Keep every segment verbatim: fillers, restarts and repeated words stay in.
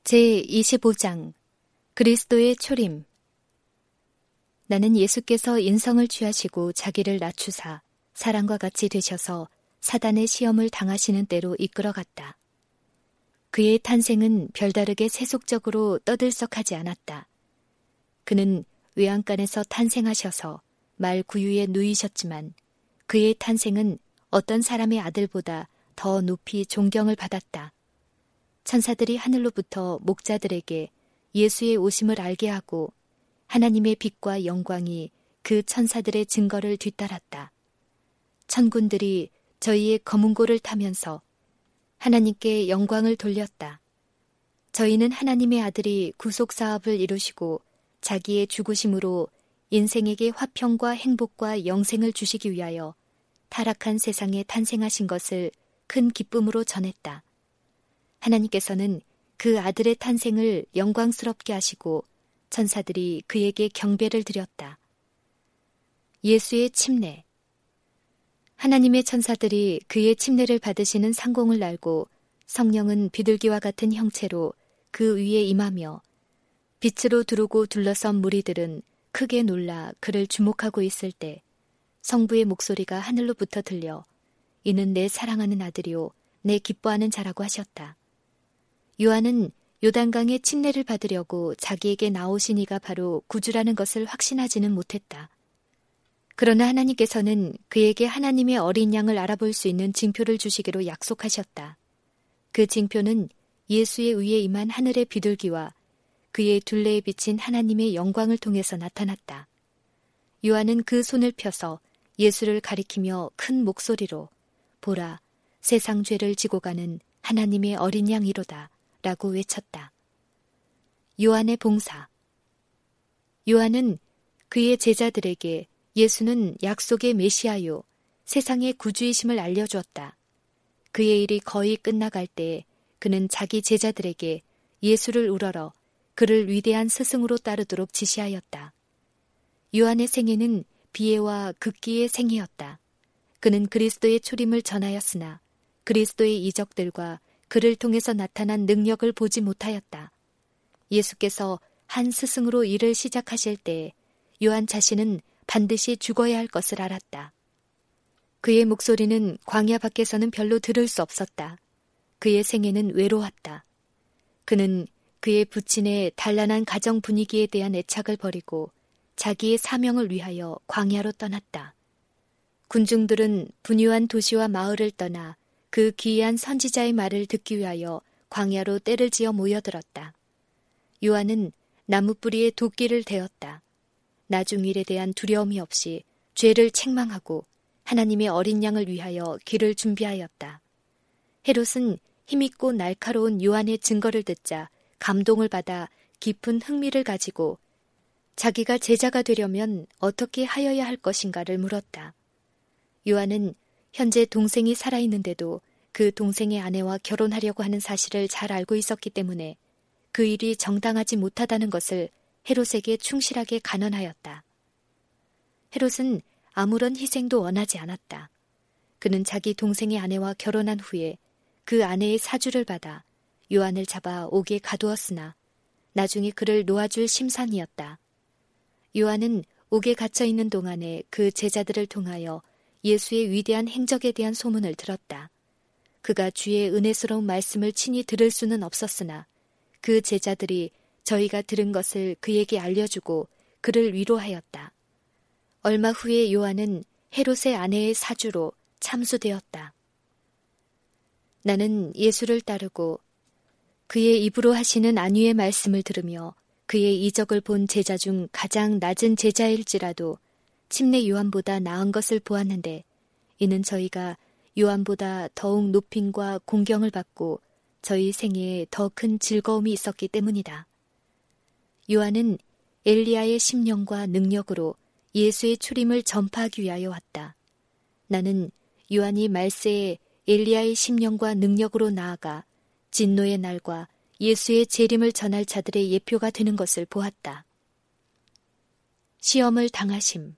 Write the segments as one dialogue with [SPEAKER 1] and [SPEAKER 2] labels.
[SPEAKER 1] 제이십오 장 그리스도의 초림. 나는 예수께서 인성을 취하시고 자기를 낮추사 사람과 같이 되셔서 사단의 시험을 당하시는 때로 이끌어갔다. 그의 탄생은 별다르게 세속적으로 떠들썩하지 않았다. 그는 외양간에서 탄생하셔서 말 구유에 누이셨지만 그의 탄생은 어떤 사람의 아들보다 더 높이 존경을 받았다. 천사들이 하늘로부터 목자들에게 예수의 오심을 알게 하고 하나님의 빛과 영광이 그 천사들의 증거를 뒤따랐다. 천군들이 저희의 검은고를 타면서 하나님께 영광을 돌렸다. 저희는 하나님의 아들이 구속사업을 이루시고 자기의 죽으심으로 인생에게 화평과 행복과 영생을 주시기 위하여 타락한 세상에 탄생하신 것을 큰 기쁨으로 전했다. 하나님께서는 그 아들의 탄생을 영광스럽게 하시고 천사들이 그에게 경배를 드렸다. 예수의 침례. 하나님의 천사들이 그의 침례를 받으시는 상공을 날고 성령은 비둘기와 같은 형체로 그 위에 임하며 빛으로 두르고 둘러선 무리들은 크게 놀라 그를 주목하고 있을 때 성부의 목소리가 하늘로부터 들려 이는 내 사랑하는 아들이요 내 기뻐하는 자라고 하셨다. 요한은 요단강의 침례를 받으려고 자기에게 나오신 이가 바로 구주라는 것을 확신하지는 못했다. 그러나 하나님께서는 그에게 하나님의 어린 양을 알아볼 수 있는 징표를 주시기로 약속하셨다. 그 징표는 예수의 위에 임한 하늘의 비둘기와 그의 둘레에 비친 하나님의 영광을 통해서 나타났다. 요한은 그 손을 펴서 예수를 가리키며 큰 목소리로 보라, 세상 죄를 지고 가는 하나님의 어린 양이로다 라고 외쳤다. 요한의 봉사. 요한은 그의 제자들에게 예수는 약속의 메시아요, 세상의 구주이심을 알려주었다. 그의 일이 거의 끝나갈 때 그는 자기 제자들에게 예수를 우러러 그를 위대한 스승으로 따르도록 지시하였다. 요한의 생애는 비애와 극기의 생애였다. 그는 그리스도의 초림을 전하였으나 그리스도의 이적들과 그를 통해서 나타난 능력을 보지 못하였다. 예수께서 한 스승으로 일을 시작하실 때 요한 자신은 반드시 죽어야 할 것을 알았다. 그의 목소리는 광야 밖에서는 별로 들을 수 없었다. 그의 생애는 외로웠다. 그는 그의 부친의 단란한 가정 분위기에 대한 애착을 버리고 자기의 사명을 위하여 광야로 떠났다. 군중들은 분유한 도시와 마을을 떠나 그 기이한 선지자의 말을 듣기 위하여 광야로 떼를 지어 모여들었다. 요한은 나무뿌리에 도끼를 대었다. 나중 일에 대한 두려움이 없이 죄를 책망하고 하나님의 어린 양을 위하여 길을 준비하였다. 헤롯은 힘있고 날카로운 요한의 증거를 듣자 감동을 받아 깊은 흥미를 가지고 자기가 제자가 되려면 어떻게 하여야 할 것인가를 물었다. 요한은 현재 동생이 살아있는데도 그 동생의 아내와 결혼하려고 하는 사실을 잘 알고 있었기 때문에 그 일이 정당하지 못하다는 것을 헤롯에게 충실하게 간언하였다. 헤롯은 아무런 희생도 원하지 않았다. 그는 자기 동생의 아내와 결혼한 후에 그 아내의 사주를 받아 요한을 잡아 옥에 가두었으나 나중에 그를 놓아줄 심산이었다. 요한은 옥에 갇혀 있는 동안에 그 제자들을 통하여 예수의 위대한 행적에 대한 소문을 들었다. 그가 주의 은혜스러운 말씀을 친히 들을 수는 없었으나 그 제자들이 저희가 들은 것을 그에게 알려주고 그를 위로하였다. 얼마 후에 요한은 헤롯의 아내의 사주로 참수되었다. 나는 예수를 따르고 그의 입으로 하시는 안위의 말씀을 들으며 그의 이적을 본 제자 중 가장 낮은 제자일지라도 침례 요한보다 나은 것을 보았는데 이는 저희가 요한보다 더욱 높임과 공경을 받고 저희 생애에 더 큰 즐거움이 있었기 때문이다. 요한은 엘리야의 심령과 능력으로 예수의 출임을 전파하기 위하여 왔다. 나는 요한이 말세에 엘리야의 심령과 능력으로 나아가 진노의 날과 예수의 재림을 전할 자들의 예표가 되는 것을 보았다. 시험을 당하심.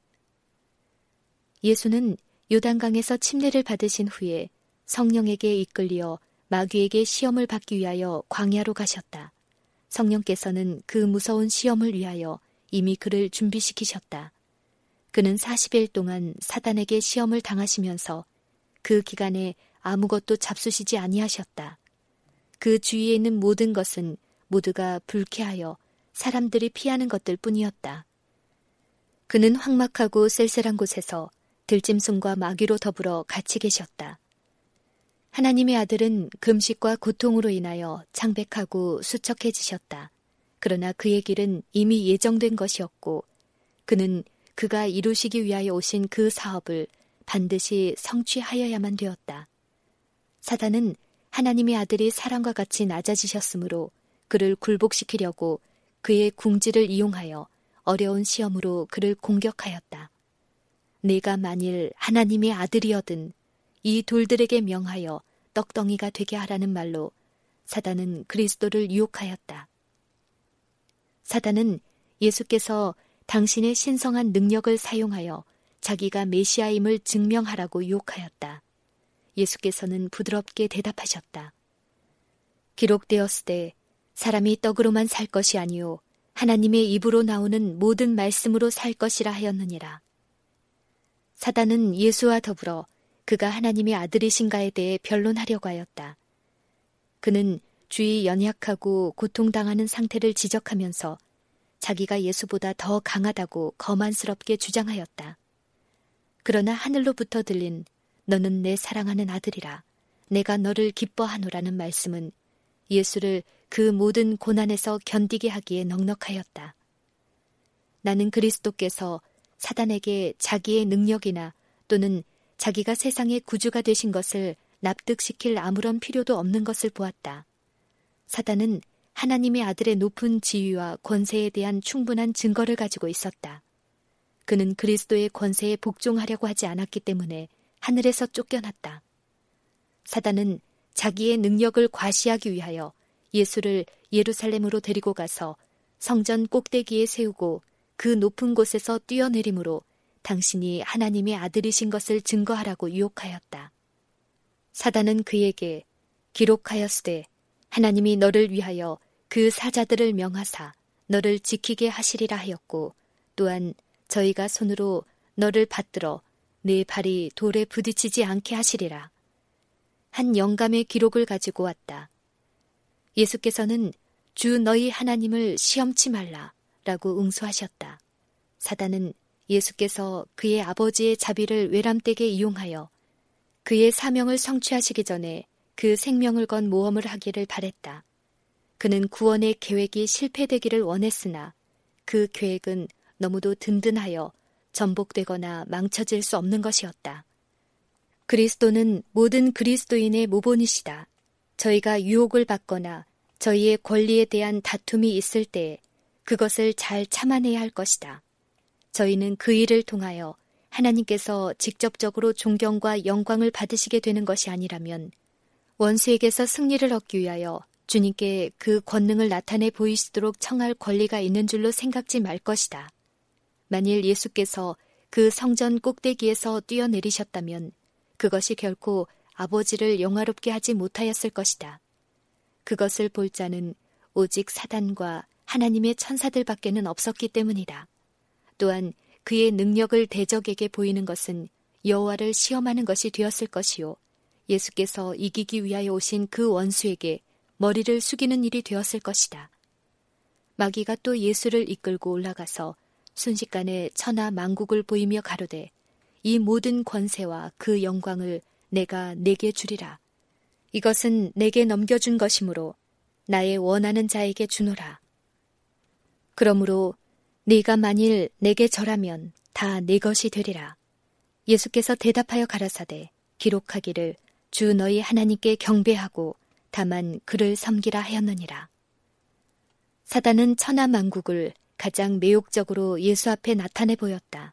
[SPEAKER 1] 예수는 요단강에서 침례를 받으신 후에 성령에게 이끌려 마귀에게 시험을 받기 위하여 광야로 가셨다. 성령께서는 그 무서운 시험을 위하여 이미 그를 준비시키셨다. 그는 사십 일 동안 사단에게 시험을 당하시면서 그 기간에 아무것도 잡수시지 아니하셨다. 그 주위에 있는 모든 것은 모두가 불쾌하여 사람들이 피하는 것들 뿐이었다. 그는 황막하고 쓸쓸한 곳에서 들짐승과 마귀로 더불어 같이 계셨다. 하나님의 아들은 금식과 고통으로 인하여 창백하고 수척해지셨다. 그러나 그의 길은 이미 예정된 것이었고 그는 그가 이루시기 위하여 오신 그 사업을 반드시 성취하여야만 되었다. 사단은 하나님의 아들이 사람과 같이 낮아지셨으므로 그를 굴복시키려고 그의 궁지를 이용하여 어려운 시험으로 그를 공격하였다. 내가 만일 하나님의 아들이어든 이 돌들에게 명하여 떡덩이가 되게 하라는 말로 사단은 그리스도를 유혹하였다. 사단은 예수께서 당신의 신성한 능력을 사용하여 자기가 메시아임을 증명하라고 유혹하였다. 예수께서는 부드럽게 대답하셨다. 기록되었으되 사람이 떡으로만 살 것이 아니요 하나님의 입으로 나오는 모든 말씀으로 살 것이라 하였느니라. 사단은 예수와 더불어 그가 하나님의 아들이신가에 대해 변론하려고 하였다. 그는 주의 연약하고 고통당하는 상태를 지적하면서 자기가 예수보다 더 강하다고 거만스럽게 주장하였다. 그러나 하늘로부터 들린 너는 내 사랑하는 아들이라 내가 너를 기뻐하노라는 말씀은 예수를 그 모든 고난에서 견디게 하기에 넉넉하였다. 나는 그리스도께서 사단에게 자기의 능력이나 또는 자기가 세상의 구주가 되신 것을 납득시킬 아무런 필요도 없는 것을 보았다. 사단은 하나님의 아들의 높은 지위와 권세에 대한 충분한 증거를 가지고 있었다. 그는 그리스도의 권세에 복종하려고 하지 않았기 때문에 하늘에서 쫓겨났다. 사단은 자기의 능력을 과시하기 위하여 예수를 예루살렘으로 데리고 가서 성전 꼭대기에 세우고 그 높은 곳에서 뛰어내림으로 당신이 하나님의 아들이신 것을 증거하라고 유혹하였다. 사단은 그에게 기록하였으되 하나님이 너를 위하여 그 사자들을 명하사 너를 지키게 하시리라 하였고 또한 저희가 손으로 너를 받들어 네 발이 돌에 부딪히지 않게 하시리라. 한 영감의 기록을 가지고 왔다. 예수께서는 주 너희 하나님을 시험치 말라 라고 응수하셨다. 사단은 예수께서 그의 아버지의 자비를 외람되게 이용하여 그의 사명을 성취하시기 전에 그 생명을 건 모험을 하기를 바랬다. 그는 구원의 계획이 실패되기를 원했으나 그 계획은 너무도 든든하여 전복되거나 망쳐질 수 없는 것이었다. 그리스도는 모든 그리스도인의 모본이시다. 저희가 유혹을 받거나 저희의 권리에 대한 다툼이 있을 때 그것을 잘 참아내야 할 것이다. 저희는 그 일을 통하여 하나님께서 직접적으로 존경과 영광을 받으시게 되는 것이 아니라면 원수에게서 승리를 얻기 위하여 주님께 그 권능을 나타내 보이시도록 청할 권리가 있는 줄로 생각지 말 것이다. 만일 예수께서 그 성전 꼭대기에서 뛰어내리셨다면 그것이 결코 아버지를 영화롭게 하지 못하였을 것이다. 그것을 볼 자는 오직 사단과 하나님의 천사들밖에는 없었기 때문이다. 또한 그의 능력을 대적에게 보이는 것은 여호와를 시험하는 것이 되었을 것이요 예수께서 이기기 위하여 오신 그 원수에게 머리를 숙이는 일이 되었을 것이다. 마귀가 또 예수를 이끌고 올라가서 순식간에 천하 만국을 보이며 가로되 이 모든 권세와 그 영광을 내가 내게 주리라. 이것은 내게 넘겨준 것이므로 나의 원하는 자에게 주노라. 그러므로 네가 만일 내게 절하면 다 내 것이 되리라. 예수께서 대답하여 가라사대 기록하기를 주 너희 하나님께 경배하고 다만 그를 섬기라 하였느니라. 사단은 천하 만국을 가장 매혹적으로 예수 앞에 나타내 보였다.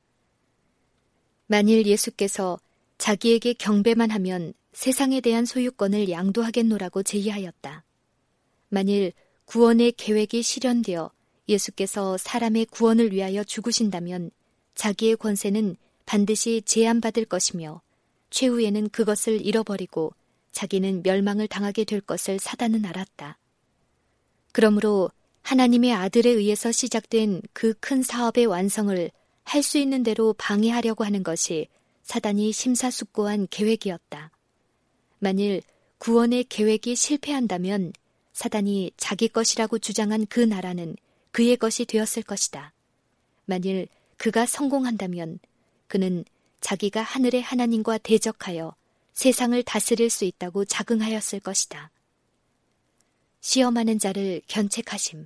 [SPEAKER 1] 만일 예수께서 자기에게 경배만 하면 세상에 대한 소유권을 양도하겠노라고 제의하였다. 만일 구원의 계획이 실현되어 예수께서 사람의 구원을 위하여 죽으신다면 자기의 권세는 반드시 제한받을 것이며 최후에는 그것을 잃어버리고 자기는 멸망을 당하게 될 것을 사단은 알았다. 그러므로 하나님의 아들에 의해서 시작된 그 큰 사업의 완성을 할 수 있는 대로 방해하려고 하는 것이 사단이 심사숙고한 계획이었다. 만일 구원의 계획이 실패한다면 사단이 자기 것이라고 주장한 그 나라는 그의 것이 되었을 것이다. 만일 그가 성공한다면 그는 자기가 하늘의 하나님과 대적하여 세상을 다스릴 수 있다고 자긍하였을 것이다. 시험하는 자를 견책하심.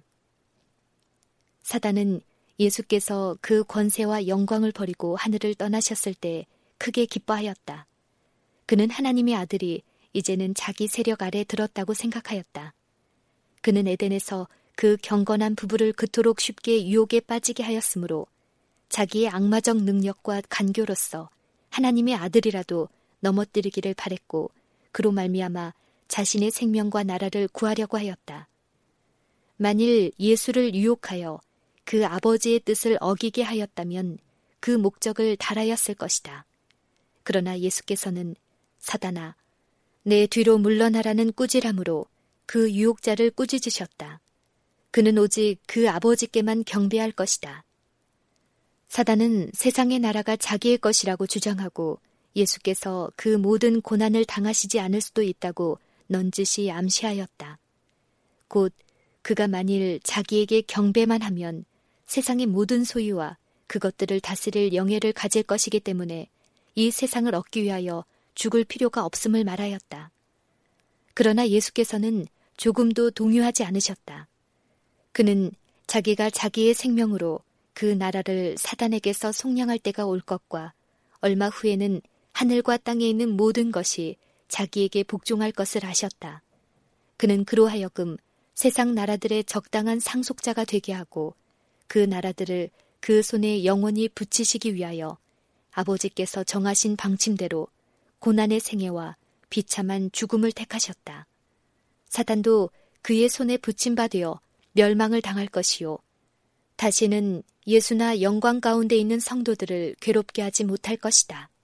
[SPEAKER 1] 사단은 예수께서 그 권세와 영광을 버리고 하늘을 떠나셨을 때 크게 기뻐하였다. 그는 하나님의 아들이 이제는 자기 세력 아래 들었다고 생각하였다. 그는 에덴에서 그 경건한 부부를 그토록 쉽게 유혹에 빠지게 하였으므로 자기의 악마적 능력과 간교로서 하나님의 아들이라도 넘어뜨리기를 바랬고 그로 말미암아 자신의 생명과 나라를 구하려고 하였다. 만일 예수를 유혹하여 그 아버지의 뜻을 어기게 하였다면 그 목적을 달하였을 것이다. 그러나 예수께서는 사단아, 내 뒤로 물러나라는 꾸지람으로 그 유혹자를 꾸짖으셨다. 그는 오직 그 아버지께만 경배할 것이다. 사단은 세상의 나라가 자기의 것이라고 주장하고 예수께서 그 모든 고난을 당하시지 않을 수도 있다고 넌지시 암시하였다. 곧 그가 만일 자기에게 경배만 하면 세상의 모든 소유와 그것들을 다스릴 영예를 가질 것이기 때문에 이 세상을 얻기 위하여 죽을 필요가 없음을 말하였다. 그러나 예수께서는 조금도 동요하지 않으셨다. 그는 자기가 자기의 생명으로 그 나라를 사단에게서 속량할 때가 올 것과 얼마 후에는 하늘과 땅에 있는 모든 것이 자기에게 복종할 것을 아셨다. 그는 그로 하여금 세상 나라들의 적당한 상속자가 되게 하고 그 나라들을 그 손에 영원히 붙이시기 위하여 아버지께서 정하신 방침대로 고난의 생애와 비참한 죽음을 택하셨다. 사단도 그의 손에 붙임 바 되어 멸망을 당할 것이요. 다시는 예수나 영광 가운데 있는 성도들을 괴롭게 하지 못할 것이다.